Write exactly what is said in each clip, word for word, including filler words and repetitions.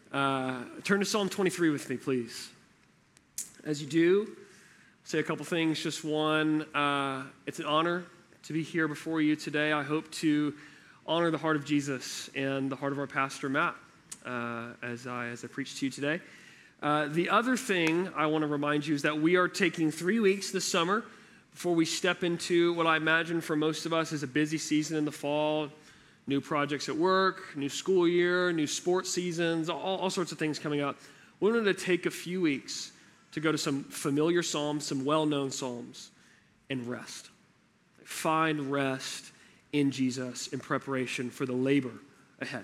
Uh, turn to Psalm twenty-three with me, please. As you do, say a couple things. Just one, uh, it's an honor to be here before you today. I hope to honor the heart of Jesus and the heart of our pastor, Matt, uh, as I as I preach to you today. Uh, the other thing I want to remind you is that we are taking three weeks this summer before we step into what I imagine for most of us is a busy season in the fall. New projects at work, new school year, new sports seasons, all, all sorts of things coming up. We wanted to take a few weeks to go to some familiar psalms, some well-known psalms, and rest. Find rest in Jesus in preparation for the labor ahead.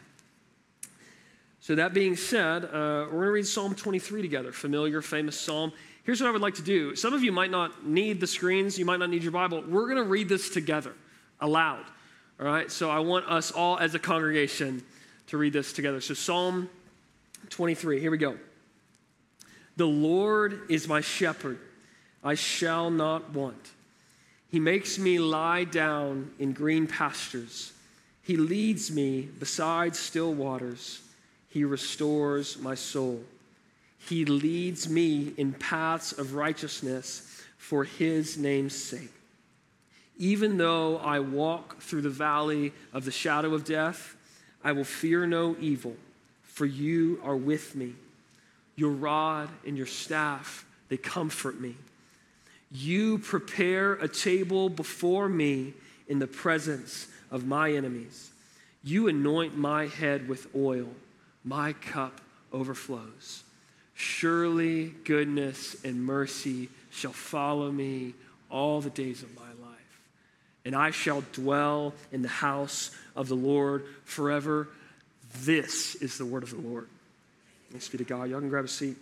So that being said, uh, we're going to read Psalm twenty-three together, familiar, famous psalm. Here's what I would like to do. Some of you might not need the screens. You might not need your Bible. We're going to read this together, aloud. All right? So I want us all as a congregation to read this together. So Psalm twenty-three, here we go. The Lord is my shepherd. I shall not want. He makes me lie down in green pastures. He leads me beside still waters. He restores my soul. He leads me in paths of righteousness for his name's sake. Even though I walk through the valley of the shadow of death, I will fear no evil, for you are with me. Your rod and your staff, they comfort me. You prepare a table before me in the presence of my enemies. You anoint my head with oil. My cup overflows. Surely goodness and mercy shall follow me all the days of my life, and I shall dwell in the house of the Lord forever. This is the word of the Lord. Thanks be to God. Y'all can grab a seat.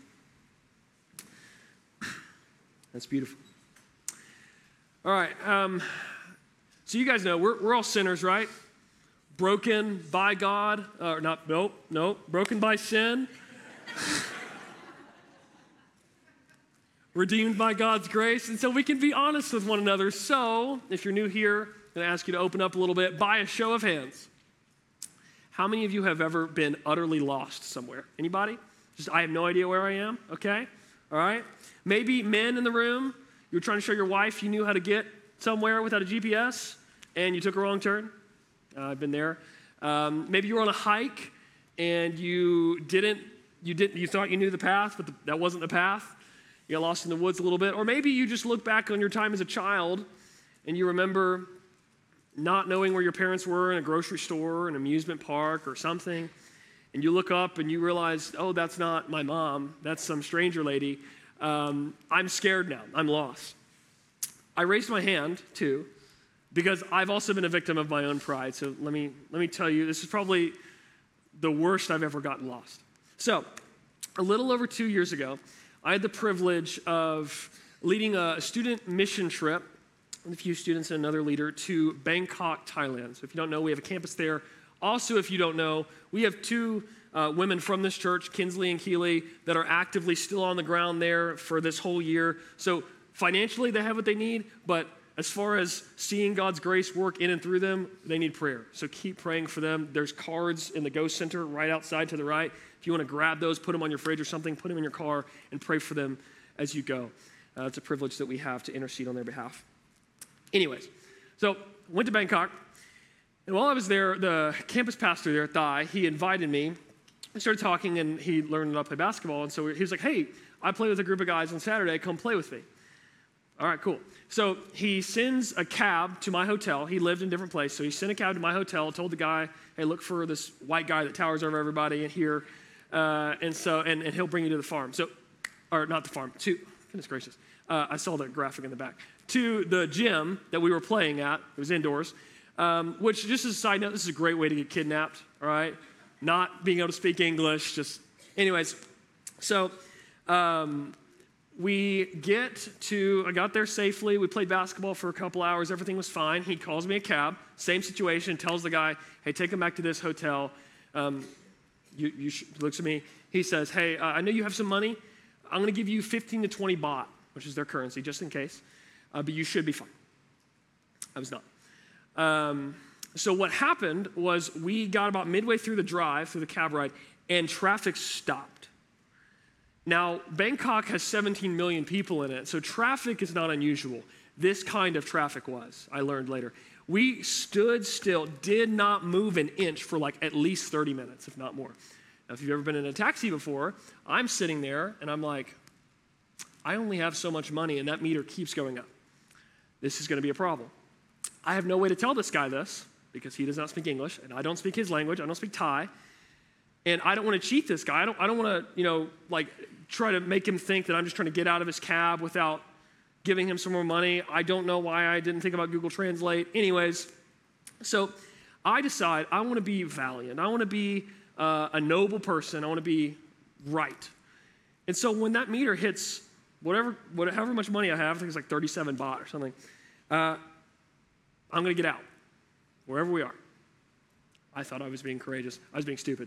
That's beautiful. All right. Um, so you guys know we're we're all sinners, right? Broken by God, or not, nope, nope, broken by sin. Redeemed by God's grace, and so we can be honest with one another. So, if you're new here, I'm going to ask you to open up a little bit. By a show of hands, how many of you have ever been utterly lost somewhere? Anybody? Just, I have no idea where I am, okay? All right? Maybe men in the room, you were trying to show your wife you knew how to get somewhere without a G P S, and you took a wrong turn. Uh, I've been there. Um, maybe you were on a hike, and you didn't, you didn't, you thought you knew the path, but the, that wasn't the path. You got lost in the woods a little bit. Or maybe you just look back on your time as a child and you remember not knowing where your parents were in a grocery store, an amusement park or something. And you look up and you realize, oh, that's not my mom. That's some stranger lady. Um, I'm scared now. I'm lost. I raised my hand too because I've also been a victim of my own pride. So let me, let me tell you, this is probably the worst I've ever gotten lost. So a little over two years ago, I had the privilege of leading a student mission trip with a few students and another leader to Bangkok, Thailand. So if you don't know, we have a campus there. Also, if you don't know, we have two uh, women from this church, Kinsley and Keeley, that are actively still on the ground there for this whole year. So financially, they have what they need, but as far as seeing God's grace work in and through them, they need prayer. So keep praying for them. There's cards in the Ghost Center right outside to the right. If you want to grab those, put them on your fridge or something, put them in your car and pray for them as you go. Uh, it's a privilege that we have to intercede on their behalf. Anyways, so went to Bangkok. And while I was there, the campus pastor there at Thai, he invited me. We started talking, and he learned how to play basketball. And so he was like, hey, I play with a group of guys on Saturday. Come play with me. All right, cool. So he sends a cab to my hotel. He lived in a different place. So he sent a cab to my hotel, told the guy, hey, look for this white guy that towers over everybody in here. Uh, and so, and, and he'll bring you to the farm. So, or not the farm, to, goodness gracious. Uh, I saw the graphic in the back. To the gym that we were playing at. It was indoors. Um, which, just as a side note, this is a great way to get kidnapped, all right? Not being able to speak English, just, anyways. So, um, we get to, I got there safely. We played basketball for a couple hours. Everything was fine. He calls me a cab. Same situation. Tells the guy, hey, take him back to this hotel. Um, you, you sh- looks at me. He says, hey, uh, I know you have some money. I'm going to give you fifteen to twenty baht, which is their currency, just in case. Uh, but you should be fine. I was not. Um, so what happened was we got about midway through the drive, through the cab ride, and traffic stopped. Now, Bangkok has seventeen million people in it, so traffic is not unusual. This kind of traffic was, I learned later. We stood still, did not move an inch for like at least thirty minutes, if not more. Now, if you've ever been in a taxi before, I'm sitting there and I'm like, I only have so much money and that meter keeps going up. This is going to be a problem. I have no way to tell this guy this because he does not speak English and I don't speak his language. I don't speak Thai. And I don't want to cheat this guy. I don't, I don't want to, you know, like try to make him think that I'm just trying to get out of his cab without giving him some more money. I don't know why I didn't think about Google Translate. Anyways, so I decide I want to be valiant. I want to be uh, a noble person. I want to be right. And so when that meter hits whatever, whatever however much money I have, I think it's like thirty-seven baht or something, uh, I'm going to get out, wherever we are. I thought I was being courageous. I was being stupid.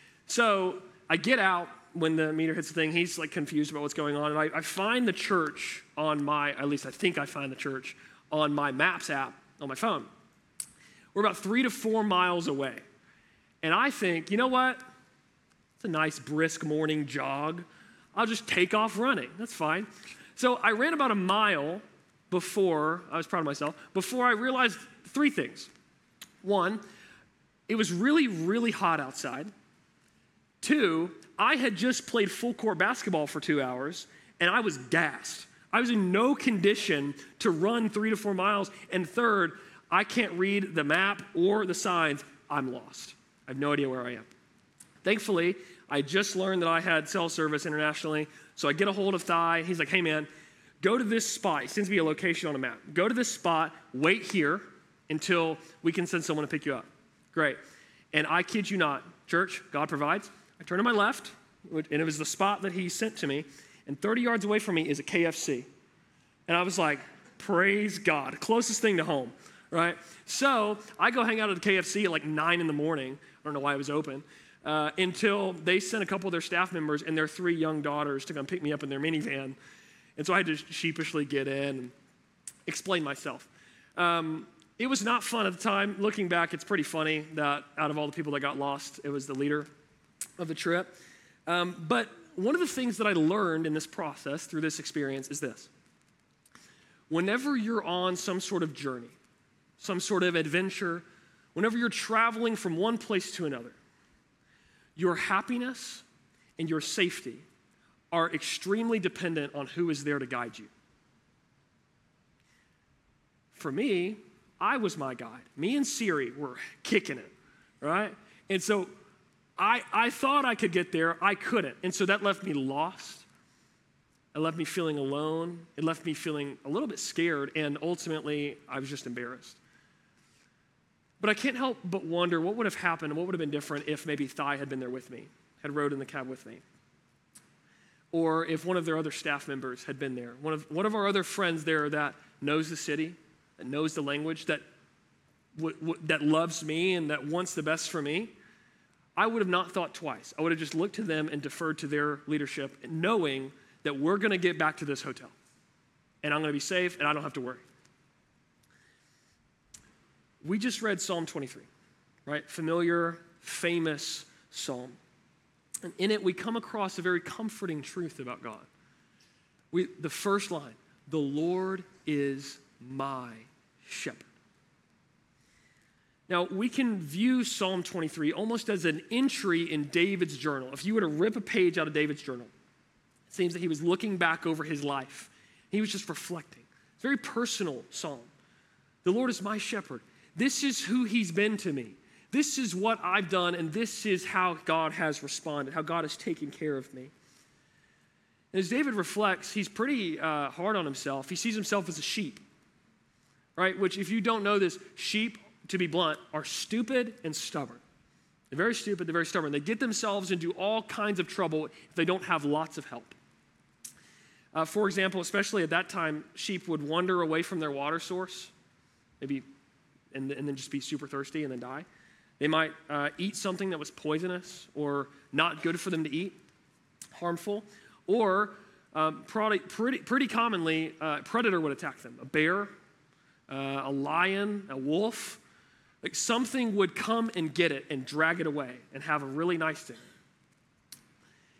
So I get out when the meter hits the thing. He's like confused about what's going on. And I, I find the church on my, at least I think I find the church on my Maps app on my phone. We're about three to four miles away. And I think, you know what? It's a nice brisk morning jog. I'll just take off running. That's fine. So I ran about a mile before, I was proud of myself, before I realized three things. One, it was really, really hot outside. Two, I had just played full court basketball for two hours and I was gassed. I was in no condition to run three to four miles. And third, I can't read the map or the signs. I'm lost. I have no idea where I am. Thankfully, I just learned that I had cell service internationally. So I get a hold of Thai. He's like, hey man, go to this spot. He sends me a location on a map. Go to this spot, wait here until we can send someone to pick you up. Great. And I kid you not, church, God provides. I turn to my left, and it was the spot that he sent to me, and thirty yards away from me is a K F C. And I was like, praise God, closest thing to home, right? So I go hang out at the K F C at like nine in the morning. I don't know why it was open, uh, until they sent a couple of their staff members and their three young daughters to come pick me up in their minivan. And so I had to sheepishly get in and explain myself. Um, it was not fun at the time. Looking back, it's pretty funny that out of all the people that got lost, it was the leader of the trip. Um, but one of the things that I learned in this process through this experience is this. Whenever you're on some sort of journey, some sort of adventure, whenever you're traveling from one place to another, your happiness and your safety are extremely dependent on who is there to guide you. For me, I was my guide. Me and Siri were kicking it, right? And so I, I thought I could get there. I couldn't. And so that left me lost. It left me feeling alone. It left me feeling a little bit scared. And ultimately, I was just embarrassed. But I can't help but wonder what would have happened, what would have been different if maybe Thai had been there with me, had rode in the cab with me. Or if one of their other staff members had been there. One of, one of our other friends there that knows the city, that knows the language, that, w- w- that loves me and that wants the best for me. I would have not thought twice. I would have just looked to them and deferred to their leadership, knowing that we're going to get back to this hotel. And I'm going to be safe, and I don't have to worry. We just read Psalm twenty-three, right? Familiar, famous psalm. And in it, we come across a very comforting truth about God. We, the first line, the Lord is my shepherd. Now, we can view Psalm twenty-three almost as an entry in David's journal. If you were to rip a page out of David's journal, it seems that he was looking back over his life. He was just reflecting. It's a very personal psalm. The Lord is my shepherd. This is who he's been to me. This is what I've done, and this is how God has responded, how God has taken care of me. And as David reflects, he's pretty uh, hard on himself. He sees himself as a sheep, right? Which, if you don't know this, sheep, to be blunt, are stupid and stubborn. They're very stupid, they're very stubborn. They get themselves into all kinds of trouble if they don't have lots of help. Uh, for example, especially at that time, sheep would wander away from their water source, maybe, and, and then just be super thirsty and then die. They might uh, eat something that was poisonous or not good for them to eat, harmful, or um, pretty, pretty, pretty commonly, uh, a predator would attack them. A bear, uh, a lion, a wolf. Like something would come and get it and drag it away and have a really nice thing.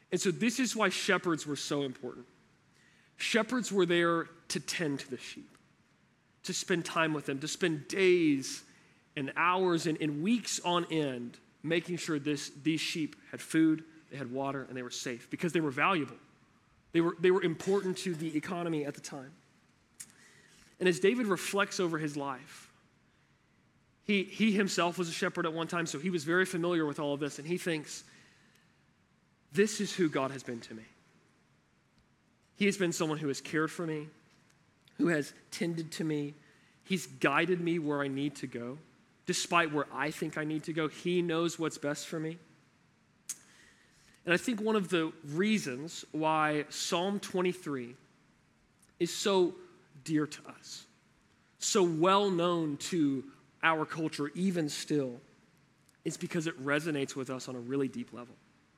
And so this is why shepherds were so important. Shepherds were there to tend to the sheep, to spend time with them, to spend days and hours and, and weeks on end making sure this, these sheep had food, they had water, and they were safe because they were valuable. They were, they were important to the economy at the time. And as David reflects over his life, he, he himself was a shepherd at one time, so he was very familiar with all of this, and he thinks, this is who God has been to me. He has been someone who has cared for me, who has tended to me. He's guided me where I need to go. Despite where I think I need to go, he knows what's best for me. And I think one of the reasons why Psalm twenty-three is so dear to us, so well known to our culture even still, is because it resonates with us on a really deep level.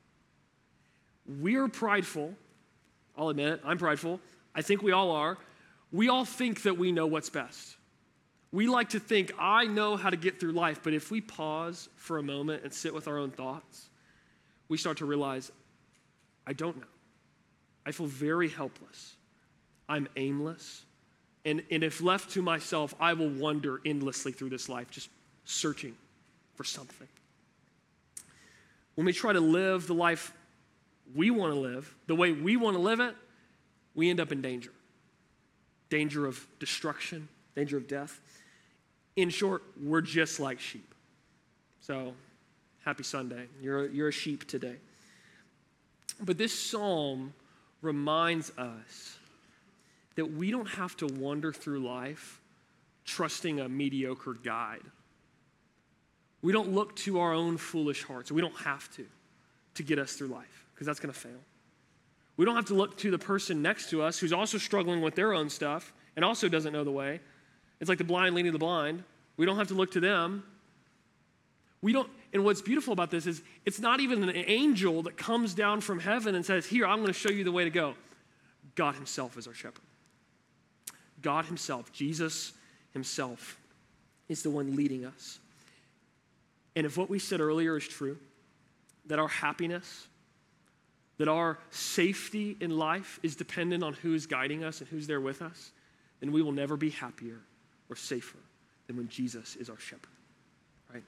We're prideful. I'll admit it, I'm prideful. I think we all are. We all think that we know what's best. We like to think, I know how to get through life, but if we pause for a moment and sit with our own thoughts, we start to realize, I don't know. I feel very helpless. I'm aimless. And, and if left to myself, I will wander endlessly through this life, just searching for something. When we try to live the life we want to live, the way we want to live it, we end up in danger. Danger of destruction, danger of death. In short, we're just like sheep. So, happy Sunday. You're a, you're a sheep today. But this psalm reminds us that we don't have to wander through life trusting a mediocre guide. We don't look to our own foolish hearts. We don't have to, to get us through life, because that's going to fail. We don't have to look to the person next to us who's also struggling with their own stuff and also doesn't know the way. It's like the blind leading the blind. We don't have to look to them. We don't, and what's beautiful about this is it's not even an angel that comes down from heaven and says, here, I'm going to show you the way to go. God himself is our shepherd. God himself, Jesus himself, is the one leading us. And if what we said earlier is true, that our happiness, that our safety in life is dependent on who's guiding us and who's there with us, then we will never be happier or safer than when Jesus is our shepherd, right?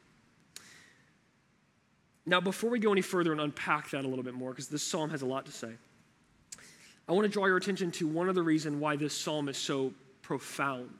Now, before we go any further and unpack that a little bit more, because this psalm has a lot to say, I want to draw your attention to one other reason why this psalm is so profound.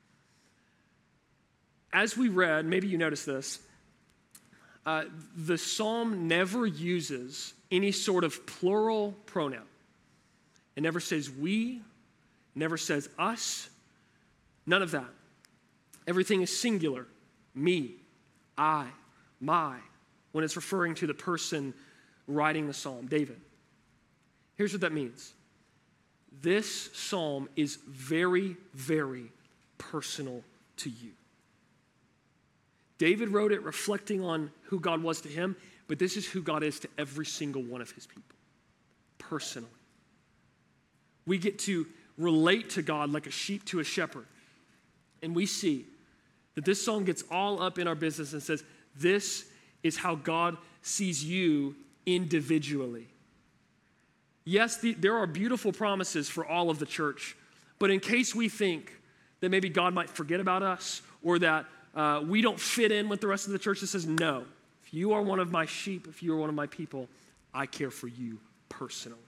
As we read, maybe you noticed this, uh, the psalm never uses any sort of plural pronoun. It never says we, it never says us, none of that. Everything is singular, me, I, my, when it's referring to the person writing the psalm, David. Here's what that means. This psalm is very, very personal to you. David wrote it reflecting on who God was to him, but this is who God is to every single one of his people, personally. We get to relate to God like a sheep to a shepherd, and we see that this psalm gets all up in our business and says, this is how God sees you individually. Yes, the, there are beautiful promises for all of the church, but in case we think that maybe God might forget about us or that uh, we don't fit in with the rest of the church, it says, no, if you are one of my sheep, if you are one of my people, I care for you personally.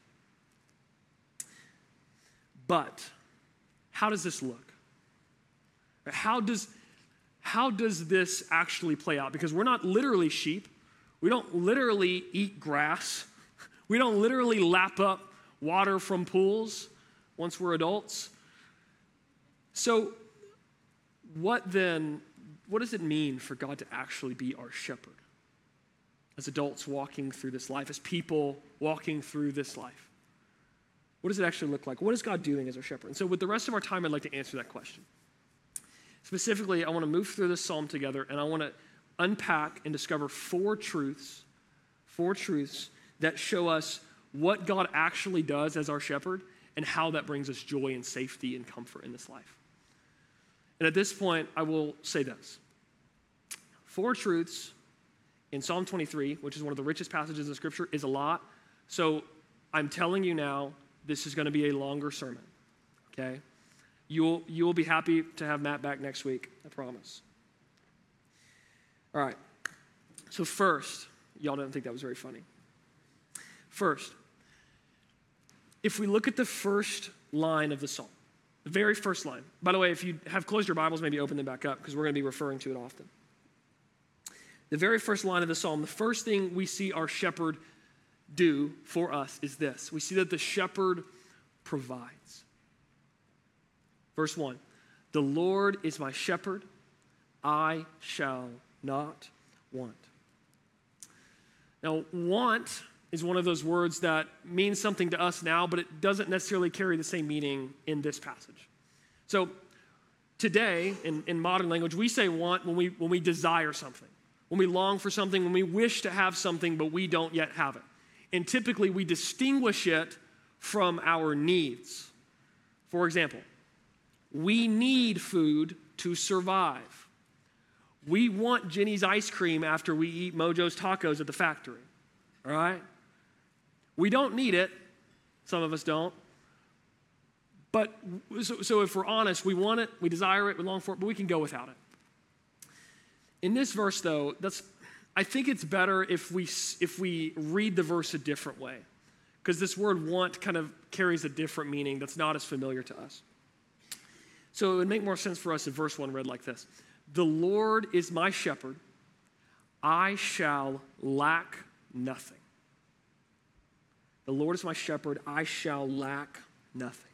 But how does this look? How does, how does this actually play out? Because we're not literally sheep. We don't literally eat grass. We don't literally lap up water from pools once we're adults. So what then, what does it mean for God to actually be our shepherd? As adults walking through this life, as people walking through this life. What does it actually look like? What is God doing as our shepherd? And so with the rest of our time, I'd like to answer that question. Specifically, I want to move through this psalm together, and I want to unpack and discover four truths, four truths that show us what God actually does as our shepherd and how that brings us joy and safety and comfort in this life. And at this point, I will say this. Four truths in Psalm twenty-three, which is one of the richest passages in Scripture, is a lot. So I'm telling you now, this is going to be a longer sermon, okay? You'll, you will be happy to have Matt back next week, I promise. All right, so first, y'all didn't think that was very funny. First, if we look at the first line of the psalm, the very first line. By the way, if you have closed your Bibles, maybe open them back up because we're going to be referring to it often. The very first line of the psalm, the first thing we see our shepherd do for us is this. We see that the shepherd provides. Verse one, the Lord is my shepherd, I shall not want. Now, want is one of those words that means something to us now, but it doesn't necessarily carry the same meaning in this passage. So today, in, in modern language, we say want when we, when we desire something, when we long for something, when we wish to have something, but we don't yet have it. And typically, we distinguish it from our needs. For example, we need food to survive. We want Jenny's ice cream after we eat Mojo's tacos at the factory, all right? We don't need it. Some of us don't. But so, so if we're honest, we want it, we desire it, we long for it, but we can go without it. In this verse, though, that's I think it's better if we if we read the verse a different way, because this word want kind of carries a different meaning that's not as familiar to us. So it would make more sense for us if verse one read like this. The Lord is my shepherd, I shall lack nothing. The Lord is my shepherd, I shall lack nothing.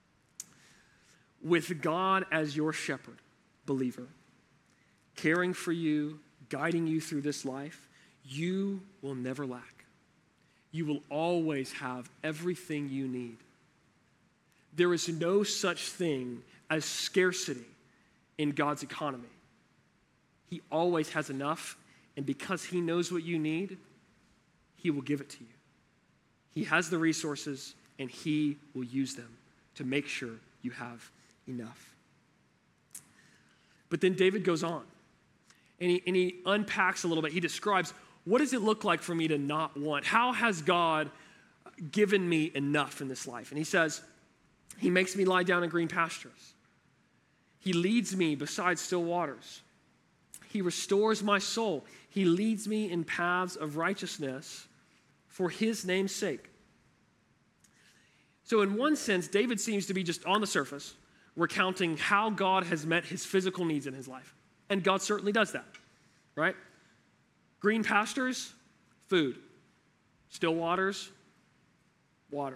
With God as your shepherd, believer, caring for you, guiding you through this life, you will never lack. You will always have everything you need. There is no such thing as scarcity in God's economy. He always has enough, and because he knows what you need, he will give it to you. He has the resources, and he will use them to make sure you have enough. But then David goes on, and he, and he unpacks a little bit. He describes, what does it look like for me to not want? How has God given me enough in this life? And he says, he makes me lie down in green pastures. He leads me beside still waters. He restores my soul. He leads me in paths of righteousness for his name's sake. So in one sense, David seems to be just on the surface recounting how God has met his physical needs in his life. And God certainly does that, right? Green pastures, food. Still waters, water.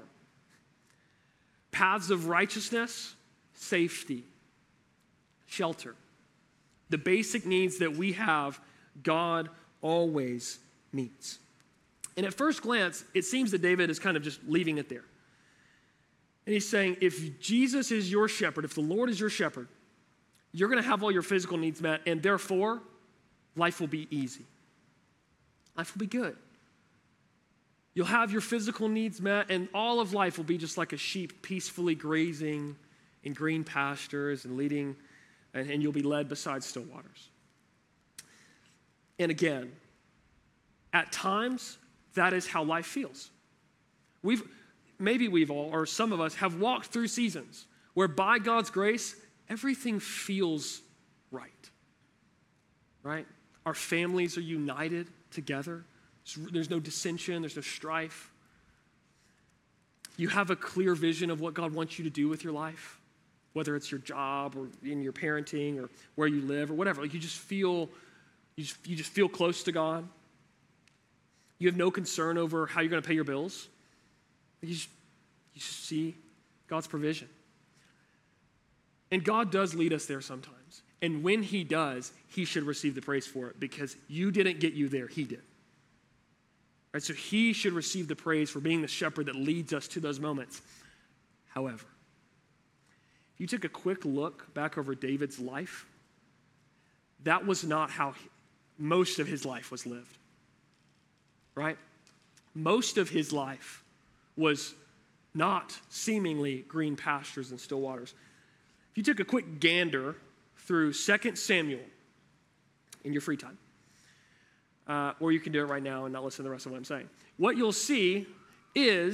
Paths of righteousness, safety, shelter. The basic needs that we have, God always meets. And at first glance, it seems that David is kind of just leaving it there. And he's saying, if Jesus is your shepherd, if the Lord is your shepherd, you're going to have all your physical needs met, and therefore, life will be easy. Life will be good. You'll have your physical needs met, and all of life will be just like a sheep peacefully grazing in green pastures and leading, and, and you'll be led beside still waters. And again, at times, that is how life feels. We've, maybe we've all, or some of us, have walked through seasons where by God's grace, everything feels right, right? Our families are united together. There's no dissension, there's no strife. You have a clear vision of what God wants you to do with your life, whether it's your job or in your parenting or where you live or whatever. Like you just feel, you just, you just feel close to God. You have no concern over how you're going to pay your bills. You just, you just see God's provision. And God does lead us there sometimes. And when he does, he should receive the praise for it because you didn't get you there, he did. Right, so he should receive the praise for being the shepherd that leads us to those moments. However, if you took a quick look back over David's life, that was not how he, most of his life was lived. Right? Most of his life was not seemingly green pastures and still waters. If you took a quick gander through Second Samuel in your free time, uh, or you can do it right now and not listen to the rest of what I'm saying, what you'll see is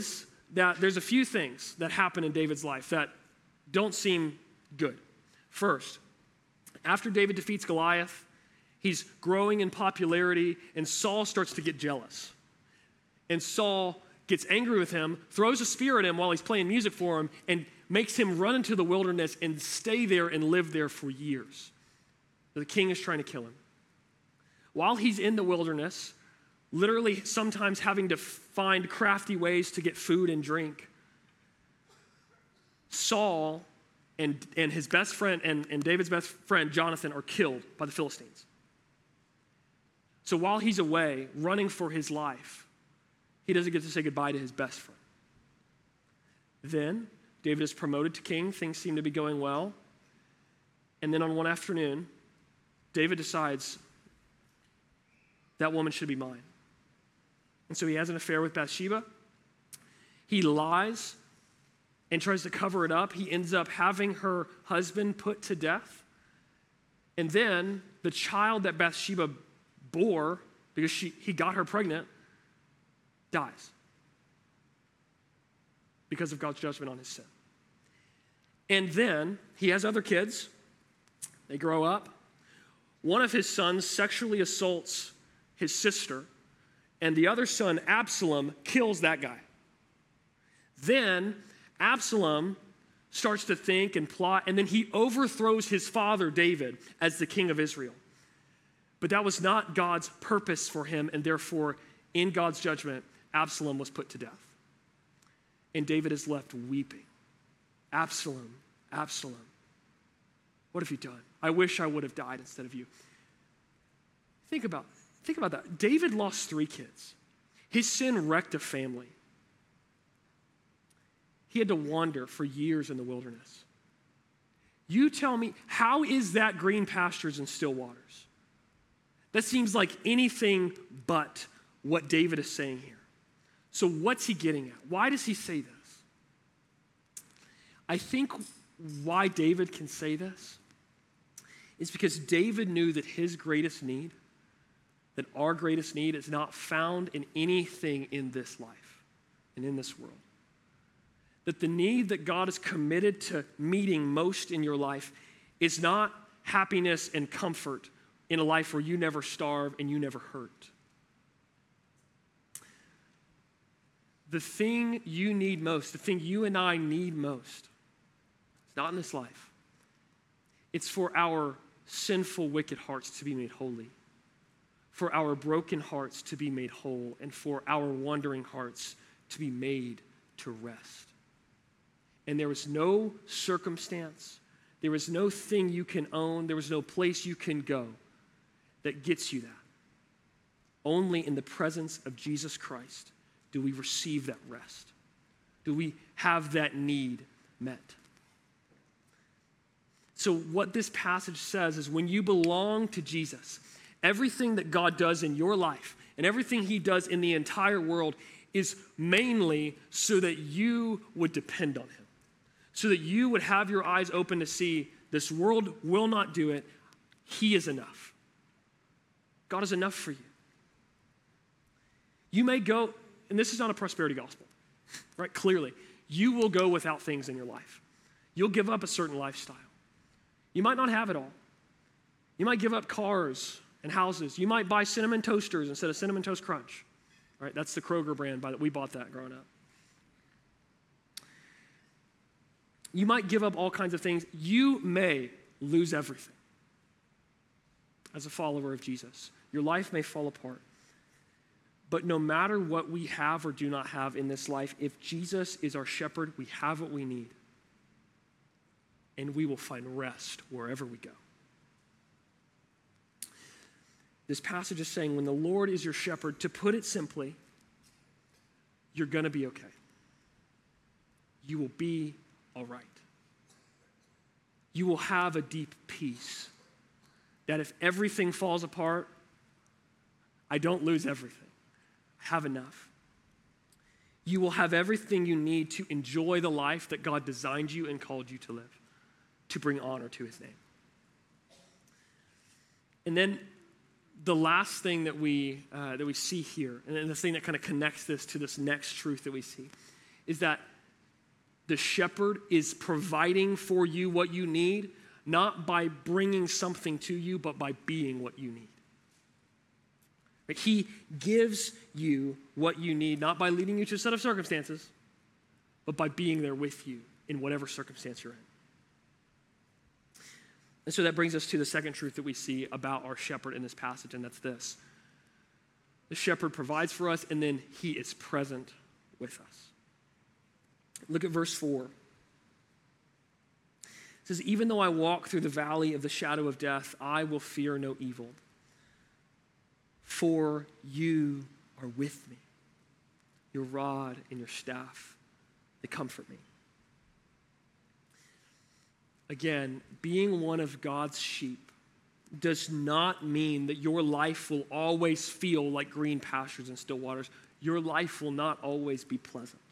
that there's a few things that happen in David's life that don't seem good. First, after David defeats Goliath, he's growing in popularity, and Saul starts to get jealous. And Saul gets angry with him, throws a spear at him while he's playing music for him, and makes him run into the wilderness and stay there and live there for years. The king is trying to kill him. While he's in the wilderness, literally sometimes having to find crafty ways to get food and drink, Saul and, and his best friend and, and David's best friend, Jonathan, are killed by the Philistines. So while he's away, running for his life, he doesn't get to say goodbye to his best friend. Then David is promoted to king. Things seem to be going well. And then on one afternoon, David decides, that woman should be mine. And so he has an affair with Bathsheba. He lies and tries to cover it up. He ends up having her husband put to death. And then the child that Bathsheba bore, because she, he got her pregnant, dies because of God's judgment on his sin. And then he has other kids. They grow up. One of his sons sexually assaults his sister, and the other son, Absalom, kills that guy. Then Absalom starts to think and plot, and then he overthrows his father, David, as the king of Israel. But that was not God's purpose for him, and therefore, in God's judgment, Absalom was put to death. And David is left weeping. Absalom, Absalom, what have you done? I wish I would have died instead of you. Think about, think about that. David lost three kids. His sin wrecked a family. He had to wander for years in the wilderness. You tell me, how is that green pastures and still waters? That seems like anything but what David is saying here. So what's he getting at? Why does he say this? I think why David can say this is because David knew that his greatest need, that our greatest need is not found in anything in this life and in this world. That the need that God is committed to meeting most in your life is not happiness and comfort in a life where you never starve and you never hurt. The thing you need most, the thing you and I need most, it's not in this life. It's for our sinful, wicked hearts to be made holy, for our broken hearts to be made whole, and for our wandering hearts to be made to rest. And there is no circumstance, there is no thing you can own, there is no place you can go that gets you that. Only in the presence of Jesus Christ do we receive that rest. Do we have that need met? So what this passage says is when you belong to Jesus, everything that God does in your life and everything he does in the entire world is mainly so that you would depend on him, so that you would have your eyes open to see this world will not do it. He is enough. God is enough for you. You may go, and this is not a prosperity gospel, right? Clearly, you will go without things in your life. You'll give up a certain lifestyle. You might not have it all. You might give up cars and houses. You might buy Cinnamon Toasters instead of Cinnamon Toast Crunch, right? That's the Kroger brand. By the, we bought that growing up. You might give up all kinds of things. You may lose everything as a follower of Jesus. Your life may fall apart. But no matter what we have or do not have in this life, if Jesus is our shepherd, we have what we need. And we will find rest wherever we go. This passage is saying when the Lord is your shepherd, to put it simply, you're going to be okay. You will be all right. You will have a deep peace that if everything falls apart, I don't lose everything. I have enough. You will have everything you need to enjoy the life that God designed you and called you to live, to bring honor to his name. And then the last thing that we uh, that we see here, and then the thing that kind of connects this to this next truth that we see, is that the shepherd is providing for you what you need, not by bringing something to you, but by being what you need. Like he gives you what you need, not by leading you to a set of circumstances, but by being there with you in whatever circumstance you're in. And so that brings us to the second truth that we see about our shepherd in this passage, and that's this. The shepherd provides for us, and then he is present with us. Look at verse four. It says, even though I walk through the valley of the shadow of death, I will fear no evil, for you are with me. Your rod and your staff, they comfort me. Again, being one of God's sheep does not mean that your life will always feel like green pastures and still waters. Your life will not always be pleasant.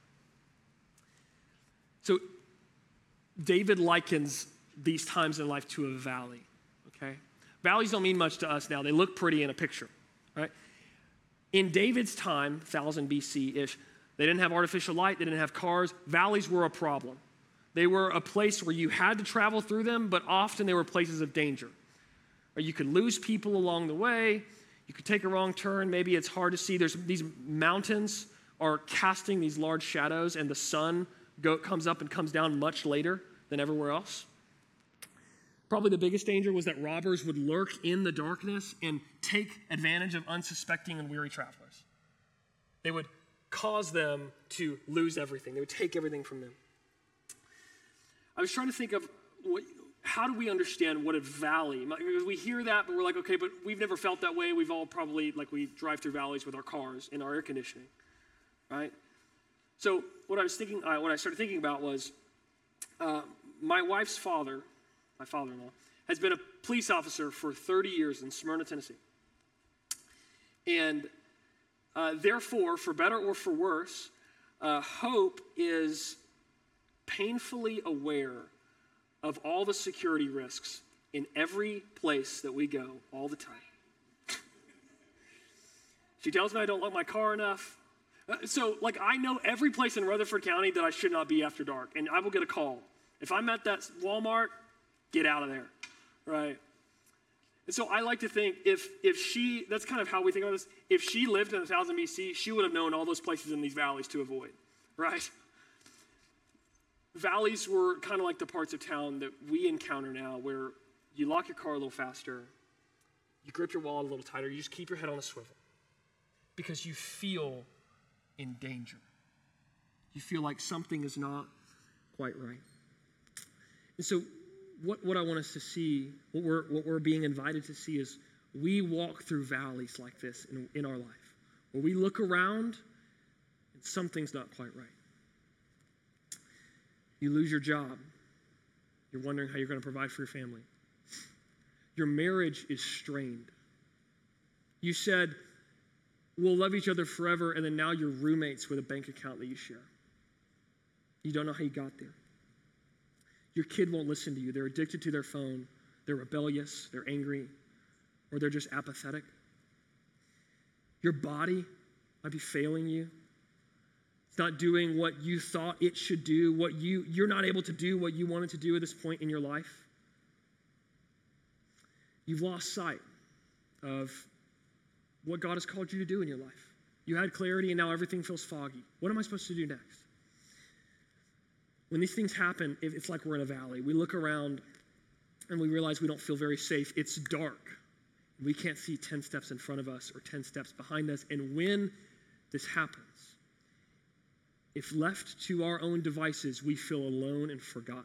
So David likens these times in life to a valley, okay? Valleys don't mean much to us now. They look pretty in a picture, right? In David's time, one thousand B C-ish, they didn't have artificial light. They didn't have cars. Valleys were a problem. They were a place where you had to travel through them, but often they were places of danger. Or you could lose people along the way. You could take a wrong turn. Maybe it's hard to see. There's these mountains are casting these large shadows, and the sun go, comes up and comes down much later than everywhere else. Probably the biggest danger was that robbers would lurk in the darkness and take advantage of unsuspecting and weary travelers. They would cause them to lose everything. They would take everything from them. I was trying to think of what, how do we understand what a valley, because we hear that, but we're like, okay, but we've never felt that way. We've all probably, like we drive through valleys with our cars in our air conditioning, right? So what I was thinking, uh, what I started thinking about was uh, my wife's father, my father-in-law, has been a police officer for thirty years in Smyrna, Tennessee. And uh, therefore, for better or for worse, uh, Hope is painfully aware of all the security risks in every place that we go all the time. She tells me I don't lock my car enough. Uh, so, like, I know every place in Rutherford County that I should not be after dark, and I will get a call. If I'm at that Walmart, get out of there, right? And so I like to think if if she, that's kind of how we think about this, if she lived in one thousand B C, she would have known all those places in these valleys to avoid, right? Valleys were kind of like the parts of town that we encounter now where you lock your car a little faster, you grip your wallet a little tighter, you just keep your head on a swivel because you feel in danger. You feel like something is not quite right. And so what, what I want us to see, what we're, what we're being invited to see is we walk through valleys like this in, in our life, where we look around and something's not quite right. You lose your job. You're wondering how you're going to provide for your family. Your marriage is strained. You said, we'll love each other forever, and then now you're roommates with a bank account that you share. You don't know how you got there. Your kid won't listen to you. They're addicted to their phone. They're rebellious. They're angry. Or they're just apathetic. Your body might be failing you. It's not doing what you thought it should do. What you, you're not able to do what you wanted to do at this point in your life. You've lost sight of what God has called you to do in your life. You had clarity and now everything feels foggy. What am I supposed to do next? When these things happen, it's like we're in a valley. We look around and we realize we don't feel very safe. It's dark. We can't see ten steps in front of us or ten steps behind us. And when this happens, if left to our own devices, we feel alone and forgotten.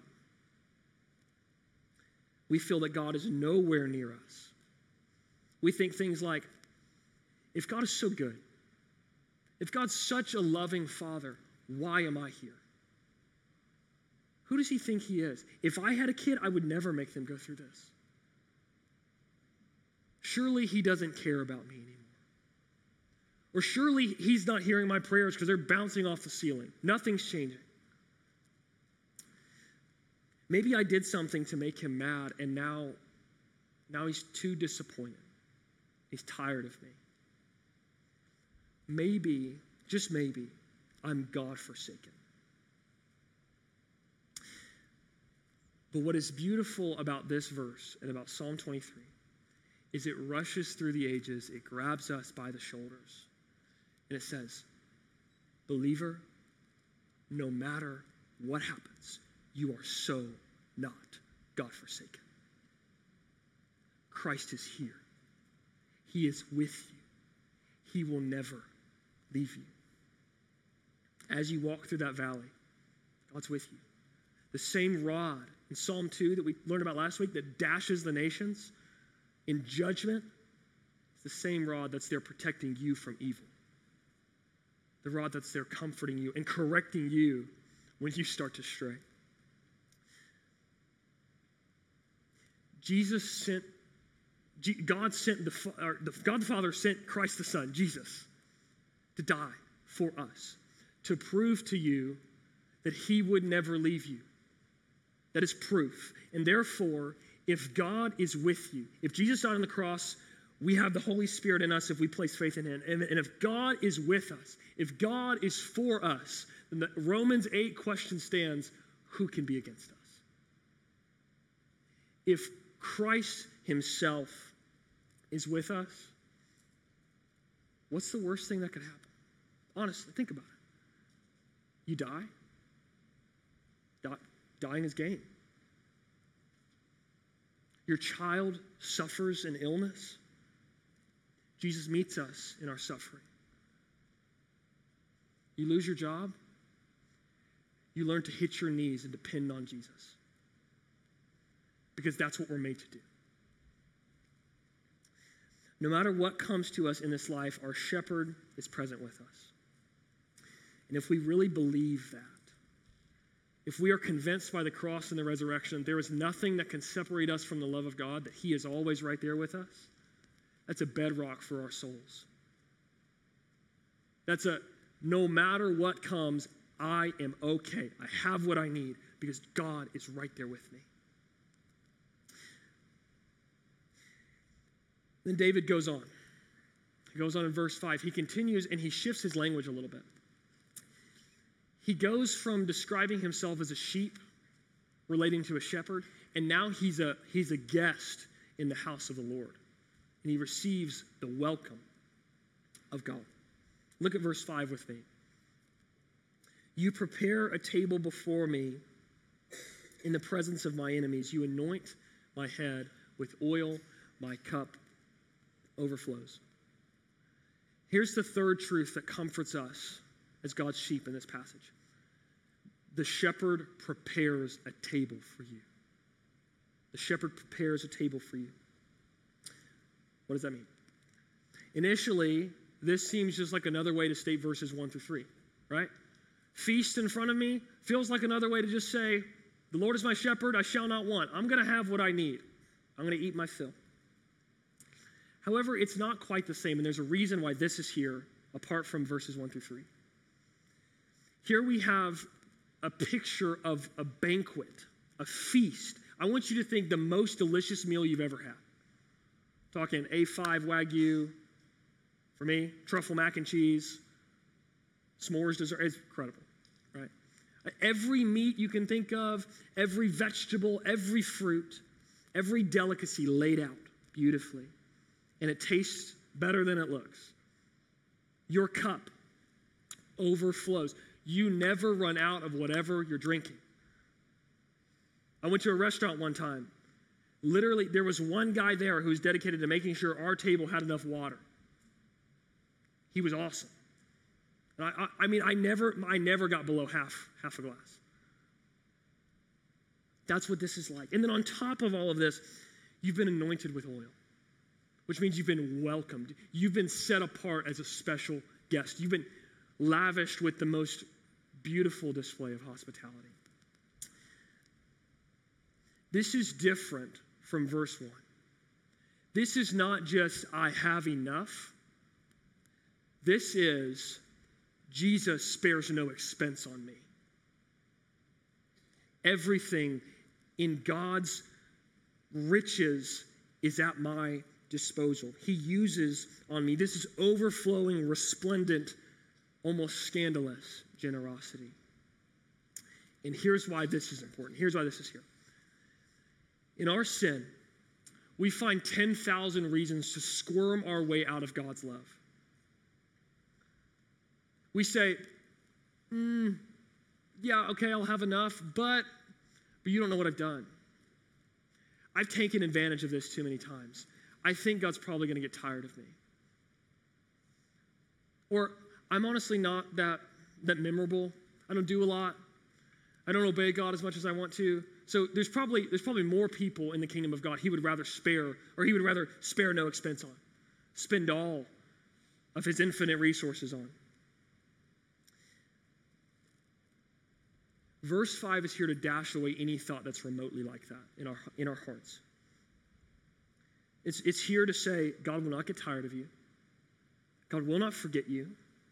We feel that God is nowhere near us. We think things like, if God is so good, if God's such a loving Father, why am I here? Who does he think he is? If I had a kid, I would never make them go through this. Surely he doesn't care about me anymore. Or surely he's not hearing my prayers because they're bouncing off the ceiling. Nothing's changing. Maybe I did something to make him mad, and now, now he's too disappointed. He's tired of me. Maybe, just maybe, I'm God-forsaken. But what is beautiful about this verse and about Psalm twenty-three is it rushes through the ages, it grabs us by the shoulders, and it says, believer, no matter what happens, you are so not God-forsaken. Christ is here. He is with you. He will never leave you. As you walk through that valley, God's with you. The same rod in Psalm two that we learned about last week that dashes the nations in judgment, it's the same rod that's there protecting you from evil. The rod that's there comforting you and correcting you when you start to stray. Jesus sent, God sent, the, or the God the Father sent Christ the Son, Jesus, to die for us, to prove to you that he would never leave you. That is proof. And therefore, if God is with you, if Jesus died on the cross, we have the Holy Spirit in us if we place faith in him. And, and if God is with us, if God is for us, then the Romans eight question stands, who can be against us? If Christ himself is with us, what's the worst thing that could happen? Honestly, think about it. You die. Die. Dying is gain. Your child suffers an illness. Jesus meets us in our suffering. You lose your job. You learn to hit your knees and depend on Jesus. Because that's what we're made to do. No matter what comes to us in this life, our shepherd is present with us. And if we really believe that, if we are convinced by the cross and the resurrection, there is nothing that can separate us from the love of God, that he is always right there with us, that's a bedrock for our souls. That's a, no matter what comes, I am okay. I have what I need because God is right there with me. Then David goes on. He goes on in verse five. He continues and he shifts his language a little bit. He goes from describing himself as a sheep, relating to a shepherd, and now he's a, he's a guest in the house of the Lord. And he receives the welcome of God. Look at verse five with me. You prepare a table before me in the presence of my enemies. You anoint my head with oil, my cup overflows. Here's the third truth that comforts us as God's sheep in this passage. The shepherd prepares a table for you. The shepherd prepares a table for you. What does that mean? Initially, this seems just like another way to state verses one through three, right? Feast in front of me feels like another way to just say, the Lord is my shepherd, I shall not want. I'm going to have what I need. I'm going to eat my fill. However, it's not quite the same, and there's a reason why this is here apart from verses one through three. Here we have a picture of a banquet, a feast. I want you to think the most delicious meal you've ever had. Talking A five Wagyu, for me, truffle mac and cheese, s'mores dessert. It's incredible, right? Every meat you can think of, every vegetable, every fruit, every delicacy laid out beautifully. And it tastes better than it looks. Your cup overflows. You never run out of whatever you're drinking. I went to a restaurant one time. Literally, there was one guy there who was dedicated to making sure our table had enough water. He was awesome. And I, I, I mean, I never, I never got below half, half a glass. That's what this is like. And then on top of all of this, you've been anointed with oil, which means you've been welcomed. You've been set apart as a special guest. You've been lavished with the most beautiful display of hospitality. This is different from verse one. This is not just, I have enough. This is, Jesus spares no expense on me. Everything in God's riches is at my disposal. He uses on me. This is overflowing, resplendent, almost scandalous generosity. And here's why this is important. Here's why this is here. In our sin, we find ten thousand reasons to squirm our way out of God's love. We say, mm, yeah, okay, I'll have enough, but, but you don't know what I've done. I've taken advantage of this too many times. I think God's probably going to get tired of me. Or I'm honestly not that, that memorable. I don't do a lot. I don't obey God as much as I want to. So there's probably there's probably more people in the kingdom of God he would rather spare, or he would rather spare no expense on, spend all of his infinite resources on. Verse five is here to dash away any thought that's remotely like that in our in our hearts. It's, it's here to say, God will not get tired of you. God will not forget you.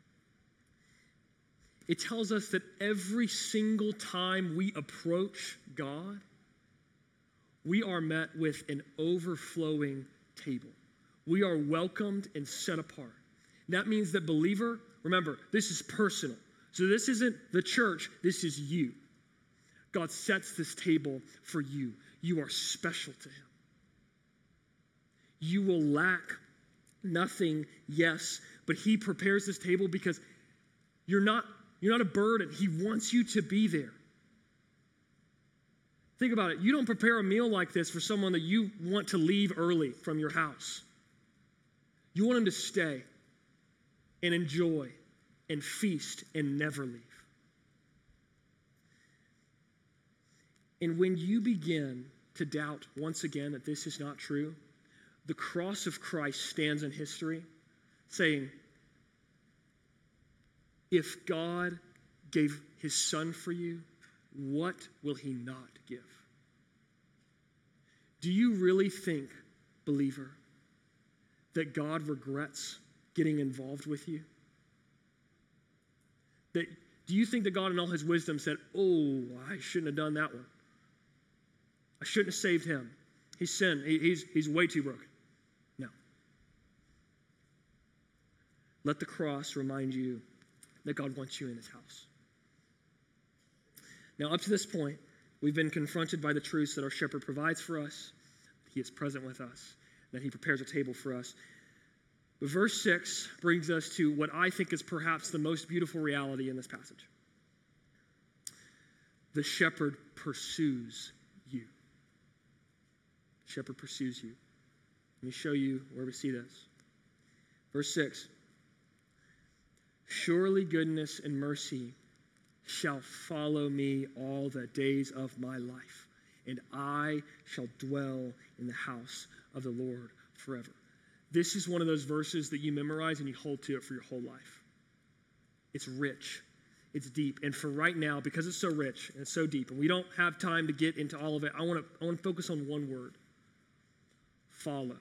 It tells us that every single time we approach God, we are met with an overflowing table. We are welcomed and set apart. And that means that, believer, remember, this is personal. So this isn't the church, this is you. God sets this table for you. You are special to him. You will lack nothing, yes, but he prepares this table because you're not You're not a burden. He wants you to be there. Think about it. You don't prepare a meal like this for someone that you want to leave early from your house. You want them to stay and enjoy and feast and never leave. And when you begin to doubt once again that this is not true, the cross of Christ stands in history saying, if God gave his son for you, what will he not give? Do you really think, believer, that God regrets getting involved with you? That, do you think that God in all his wisdom said, oh, I shouldn't have done that one. I shouldn't have saved him. He's sinned. He, he's, he's way too broken. No. Let the cross remind you that God wants you in his house. Now, up to this point, we've been confronted by the truths that our shepherd provides for us, that he is present with us, that he prepares a table for us. But verse six brings us to what I think is perhaps the most beautiful reality in this passage. The shepherd pursues you. The shepherd pursues you. Let me show you where we see this. Verse six. Surely goodness and mercy shall follow me all the days of my life, and I shall dwell in the house of the Lord forever. This is one of those verses that you memorize and you hold to it for your whole life. It's rich. It's deep. And for right now, because it's so rich and it's so deep, and we don't have time to get into all of it, I want to I want to focus on one word. Follow.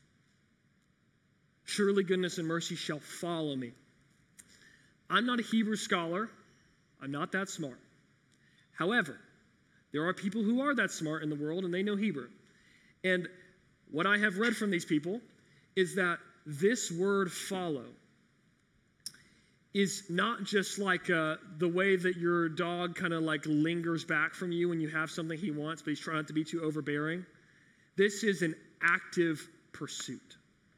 Surely goodness and mercy shall follow me. I'm not a Hebrew scholar. I'm not that smart. However, there are people who are that smart in the world, and they know Hebrew. And what I have read from these people is that this word follow is not just like uh, the way that your dog kind of like lingers back from you when you have something he wants, but he's trying not to be too overbearing. This is an active pursuit.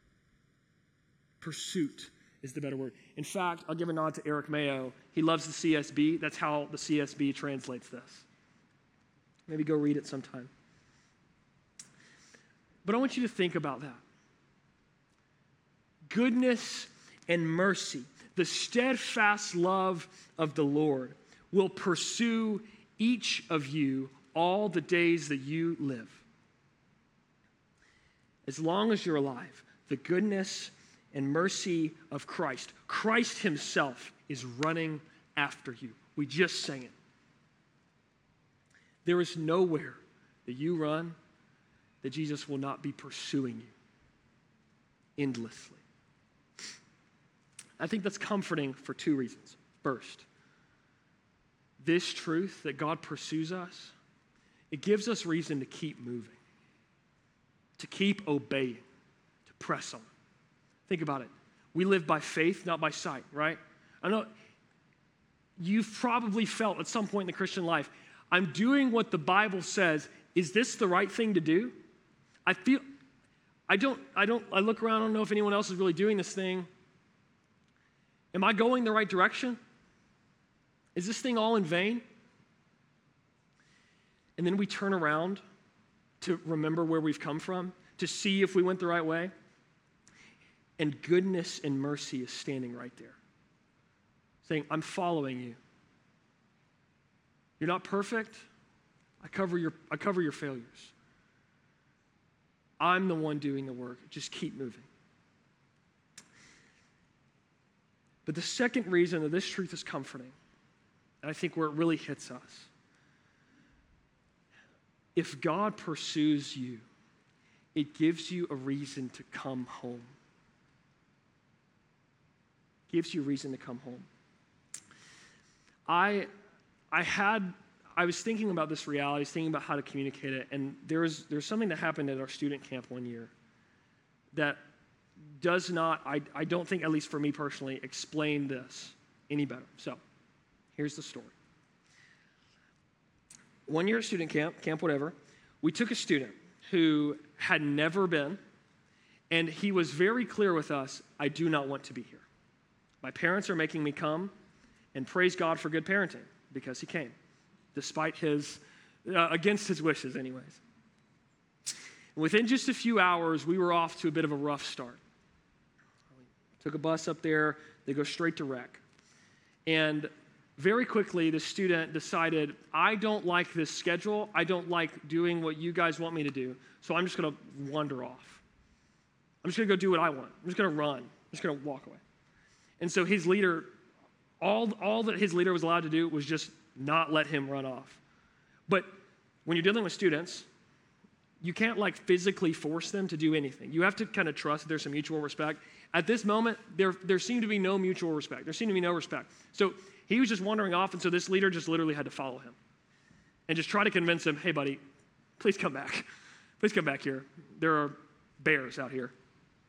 Pursuit is the better word. In fact, I'll give a nod to Eric Mayo. He loves the C S B. That's how the C S B translates this. Maybe go read it sometime. But I want you to think about that. Goodness and mercy, the steadfast love of the Lord, will pursue each of you all the days that you live. As long as you're alive, the goodness and mercy of Christ. Christ himself is running after you. We just sang it. There is nowhere that you run that Jesus will not be pursuing you endlessly. I think that's comforting for two reasons. First, this truth that God pursues us, it gives us reason to keep moving, to keep obeying, to press on. Think about it. We live by faith, not by sight, right? I know you've probably felt at some point in the Christian life, I'm doing what the Bible says, is this the right thing to do? I feel, I don't, I don't, I look around, I don't know if anyone else is really doing this thing. Am I going the right direction? Is this thing all in vain? And then we turn around to remember where we've come from, to see if we went the right way. And goodness and mercy is standing right there, saying, I'm following you. You're not perfect. I cover your, I cover your failures. I'm the one doing the work. Just keep moving. But the second reason that this truth is comforting, and I think where it really hits us, if God pursues you, it gives you a reason to come home. Gives you a reason to come home. I, I had, I was thinking about this reality, I was thinking about how to communicate it, and there was there's something that happened at our student camp one year that does not, I, I don't think, at least for me personally, explain this any better. So, here's the story. One year at student camp, camp whatever, we took a student who had never been, and he was very clear with us, I do not want to be here. My parents are making me come, and praise God for good parenting, because he came, despite his, uh, against his wishes anyways. Within just a few hours, we were off to a bit of a rough start. We took a bus up there, they go straight to rec. And very quickly, the student decided, I don't like this schedule, I don't like doing what you guys want me to do, so I'm just gonna wander off. I'm just gonna go do what I want. I'm just gonna run. I'm just gonna walk away. And so his leader, all, all that his leader was allowed to do was just not let him run off. But when you're dealing with students, you can't like physically force them to do anything. You have to kind of trust that there's some mutual respect. At this moment, there, there seemed to be no mutual respect. There seemed to be no respect. So he was just wandering off, and so this leader just literally had to follow him and just try to convince him, hey, buddy, please come back. Please come back here. There are bears out here.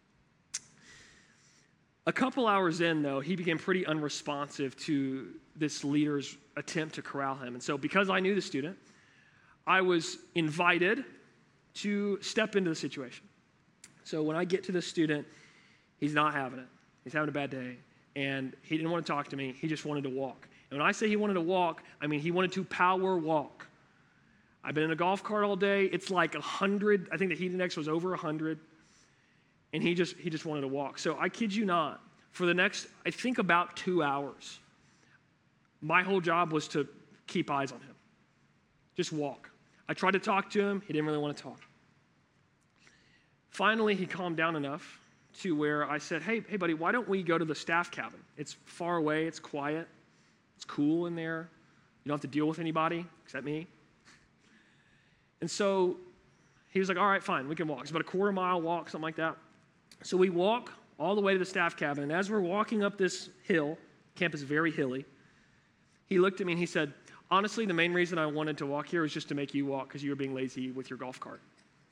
A couple hours in, though, he became pretty unresponsive to this leader's attempt to corral him. And so because I knew the student, I was invited to step into the situation. So when I get to the student, he's not having it. He's having a bad day. And he didn't want to talk to me. He just wanted to walk. And when I say he wanted to walk, I mean he wanted to power walk. I've been in a golf cart all day. It's like one hundred. I think the heat index was over one hundred. And he just he just wanted to walk. So I kid you not, for the next, I think about two hours, my whole job was to keep eyes on him. Just walk. I tried to talk to him. He didn't really want to talk. Finally, he calmed down enough to where I said, hey, hey, buddy, why don't we go to the staff cabin? It's far away. It's quiet. It's cool in there. You don't have to deal with anybody except me. And so he was like, all right, fine, we can walk. It's about a quarter mile walk, something like that. So we walk all the way to the staff cabin, and as we're walking up this hill, camp is very hilly, he looked at me and he said, honestly, the main reason I wanted to walk here was just to make you walk because you were being lazy with your golf cart.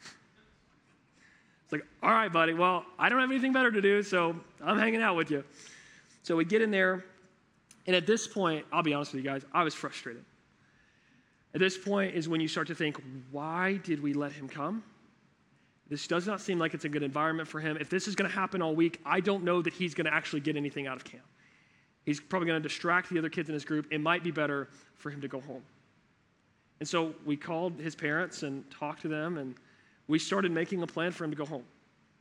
It's like, all right, buddy, well, I don't have anything better to do, so I'm hanging out with you. So we get in there, and at this point, I'll be honest with you guys, I was frustrated. At this point is when you start to think, why did we let him come? This does not seem like it's a good environment for him. If this is going to happen all week, I don't know that he's going to actually get anything out of camp. He's probably going to distract the other kids in his group. It might be better for him to go home. And so we called his parents and talked to them, and we started making a plan for him to go home.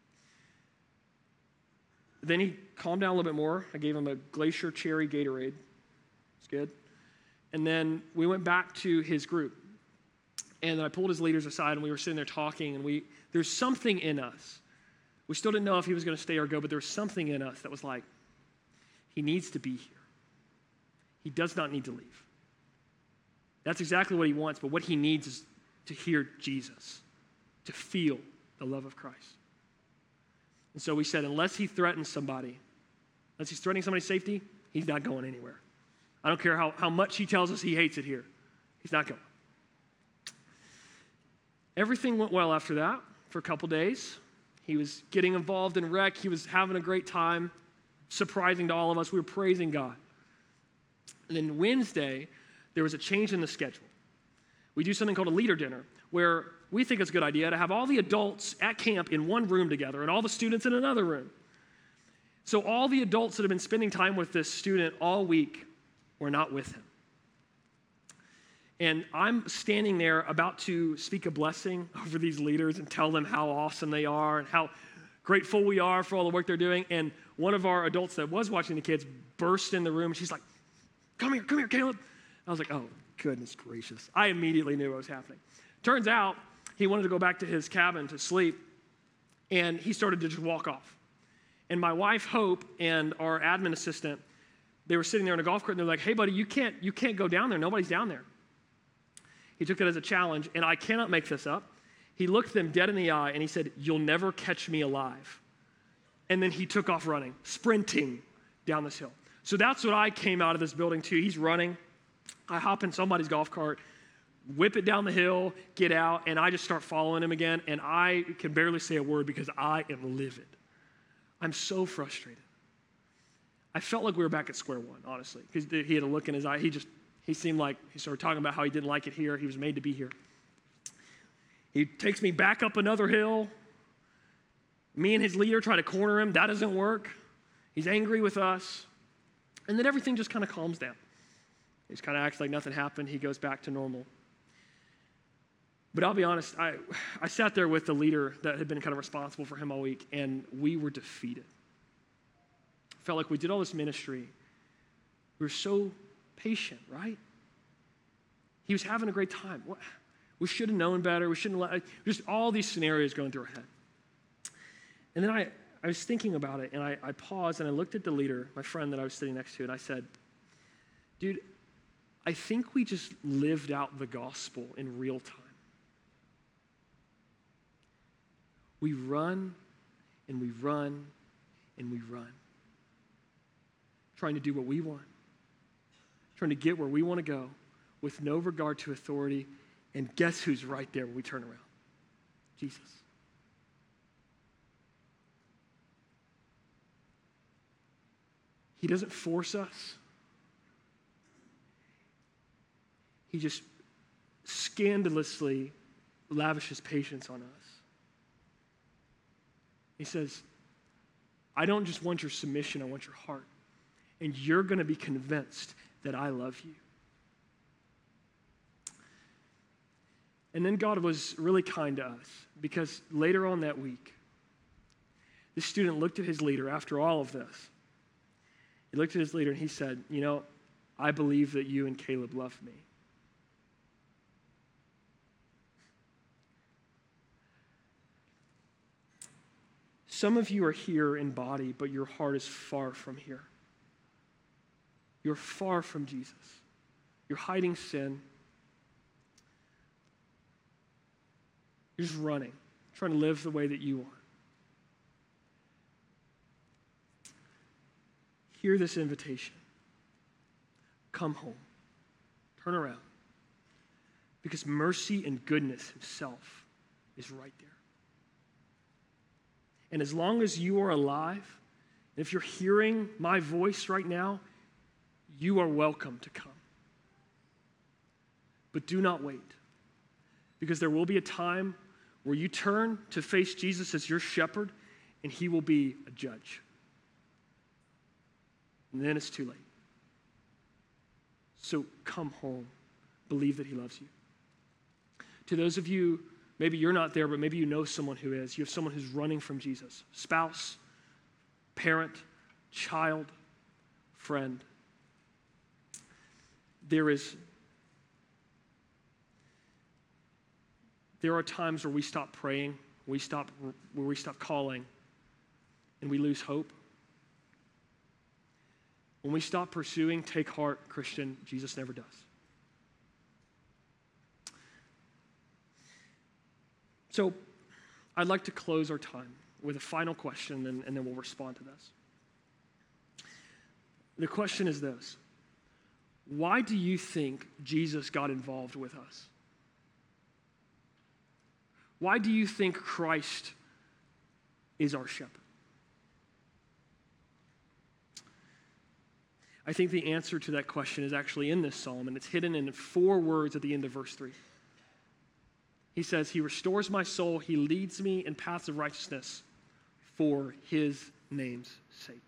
Then he calmed down a little bit more. I gave him a Glacier Cherry Gatorade. It's good. And then we went back to his group. And I pulled his leaders aside, and we were sitting there talking, and we there's something in us. We still didn't know if he was going to stay or go, but there was something in us that was like, he needs to be here. He does not need to leave. That's exactly what he wants, but what he needs is to hear Jesus, to feel the love of Christ. And so we said, unless he threatens somebody, unless he's threatening somebody's safety, he's not going anywhere. I don't care how, how much he tells us he hates it here. He's not going. Everything went well after that for a couple days. He was getting involved in rec. He was having a great time, surprising to all of us. We were praising God. And then Wednesday, there was a change in the schedule. we do something called a leader dinner, where we think it's a good idea to have all the adults at camp in one room together and all the students in another room. So all the adults that have been spending time with this student all week were not with him. And I'm standing there about to speak a blessing over these leaders and tell them how awesome they are and how grateful we are for all the work they're doing. And one of our adults that was watching the kids burst in the room. She's like, come here, come here, Caleb. I was like, oh, goodness gracious. I immediately knew what was happening. Turns out he wanted to go back to his cabin to sleep, and he started to just walk off. And my wife, Hope, and our admin assistant, they were sitting there in a golf cart, and they're like, hey, buddy, you can't, you can't go down there. Nobody's down there. He took it as a challenge, and I cannot make this up. He looked them dead in the eye, and he said, you'll never catch me alive. And then he took off running, sprinting down this hill. So that's what I came out of this building to. He's running. I hop in somebody's golf cart, whip it down the hill, get out, and I just start following him again, and I can barely say a word because I am livid. I'm so frustrated. I felt like we were back at square one, honestly, because he had a look in his eye. He just, he seemed like he started talking about how he didn't like it here. He was made to be here. He takes me back up another hill. Me and his leader try to corner him. That doesn't work. He's angry with us. And then everything just kind of calms down. He just kind of acts like nothing happened. He goes back to normal. But I'll be honest, I, I sat there with the leader that had been kind of responsible for him all week, and we were defeated. Felt like we did all this ministry. We were so patient, right? He was having a great time. What? We should have known better. We shouldn't let, just all these scenarios going through our head. And then I, I was thinking about it, and I, I paused, and I looked at the leader, my friend that I was sitting next to, and I said, dude, I think we just lived out the gospel in real time. We run, and we run, and we run. Trying to do what we want. Trying to get where we want to go with no regard to authority. And guess who's right there when we turn around? Jesus. He doesn't force us. He just scandalously lavishes patience on us. He says, I don't just want your submission, I want your heart. And you're going to be convinced that I love you. And then God was really kind to us because later on that week, the student looked at his leader after all of this. He looked at his leader and he said, you know, I believe that you and Caleb love me. Some of you are here in body, but your heart is far from here. You're far from Jesus. You're hiding sin. You're just running, trying to live the way that you want. Hear this invitation. Come home. Turn around. Because mercy and goodness himself is right there. And as long as you are alive, if you're hearing my voice right now, you are welcome to come. But do not wait. Because there will be a time where you turn to face Jesus as your shepherd, and he will be a judge. And then it's too late. So come home. Believe that he loves you. To those of you, maybe you're not there, but maybe you know someone who is. You have someone who's running from Jesus. Spouse, parent, child, friend. There is There are times where we stop praying, we stop, where we stop calling, and we lose hope. When we stop pursuing, take heart, Christian, Jesus never does. So I'd like to close our time with a final question, and, and then we'll respond to this. The question is this: why do you think Jesus got involved with us? Why do you think Christ is our shepherd? I think the answer to that question is actually in this psalm, and it's hidden in four words at the end of verse three. He says, he restores my soul. He leads me in paths of righteousness for his name's sake.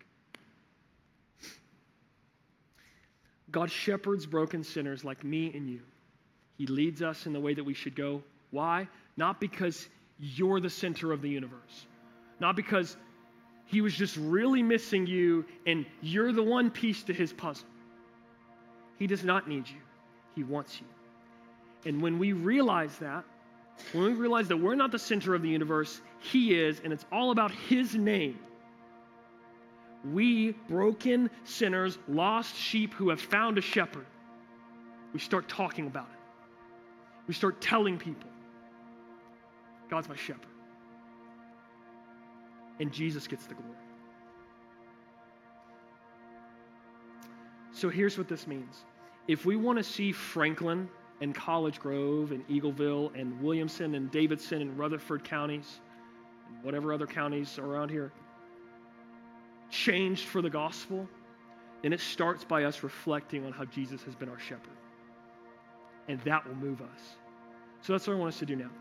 God shepherds broken sinners like me and you. He leads us in the way that we should go. Why? Not because you're the center of the universe. Not because he was just really missing you and you're the one piece to his puzzle. He does not need you. He wants you. And when we realize that, when we realize that we're not the center of the universe, he is, and it's all about his name, we, broken sinners, lost sheep who have found a shepherd, we start talking about it. We start telling people, God's my shepherd. And Jesus gets the glory. So here's what this means. If we want to see Franklin and College Grove and Eagleville and Williamson and Davidson and Rutherford counties and whatever other counties are around here changed for the gospel, then it starts by us reflecting on how Jesus has been our shepherd. And that will move us. So that's what I want us to do now.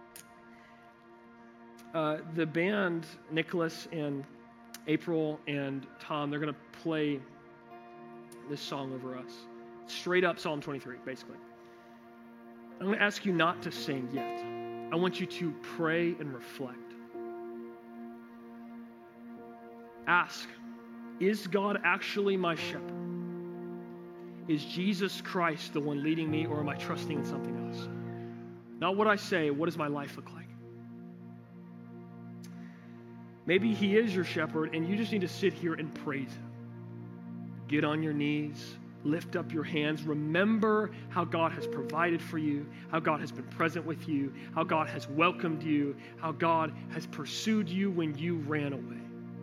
Uh, the band, Nicholas and April and Tom, they're going to play this song over us. Straight up Psalm twenty-three, basically. I'm going to ask you not to sing yet. I want you to pray and reflect. Ask, is God actually my shepherd? Is Jesus Christ the one leading me, or am I trusting in something else? Not what I say, what does my life look like? Maybe he is your shepherd and you just need to sit here and praise him. Get on your knees, lift up your hands, remember how God has provided for you, how God has been present with you, how God has welcomed you, how God has pursued you when you ran away.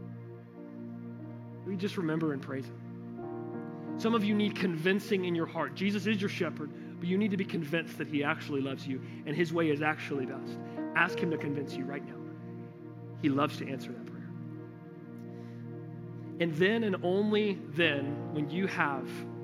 We just remember and praise him. Some of you need convincing in your heart. Jesus is your shepherd, but you need to be convinced that he actually loves you and his way is actually best. Ask him to convince you right now. He loves to answer that prayer. And then and only then, when you have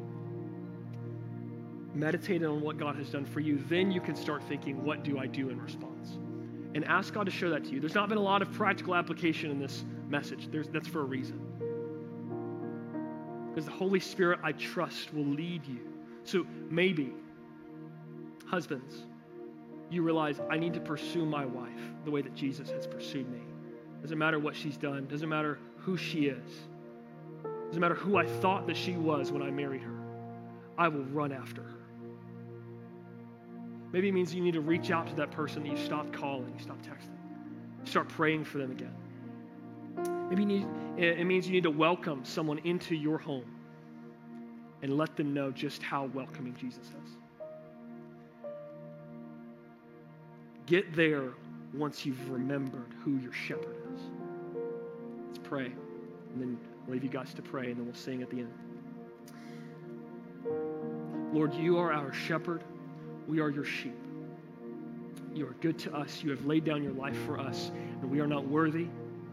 meditated on what God has done for you, then you can start thinking, what do I do in response? And ask God to show that to you. There's not been a lot of practical application in this message. There's, that's for a reason. Because the Holy Spirit, I trust, will lead you. So maybe, husbands, you realize I need to pursue my wife the way that Jesus has pursued me. Doesn't matter what she's done. Doesn't matter who she is. Doesn't matter who I thought that she was when I married her. I will run after her. Maybe it means you need to reach out to that person that you stopped calling, you stopped texting. Start praying for them again. Maybe you need, it means you need to welcome someone into your home and let them know just how welcoming Jesus is. Get there once you've remembered who your shepherd is. Let's pray, and then I'll leave you guys to pray, and then we'll sing at the end. Lord, you are our shepherd. We are your sheep. You are good to us. You have laid down your life for us, and we are not worthy.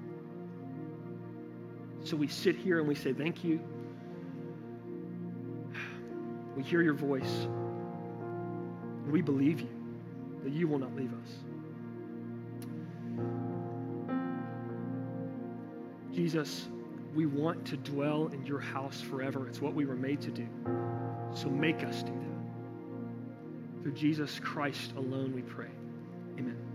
So we sit here and we say thank you. We hear your voice. And we believe you, that you will not leave us. Jesus, we want to dwell in your house forever. It's what we were made to do. So make us do that. Through Jesus Christ alone we pray. Amen.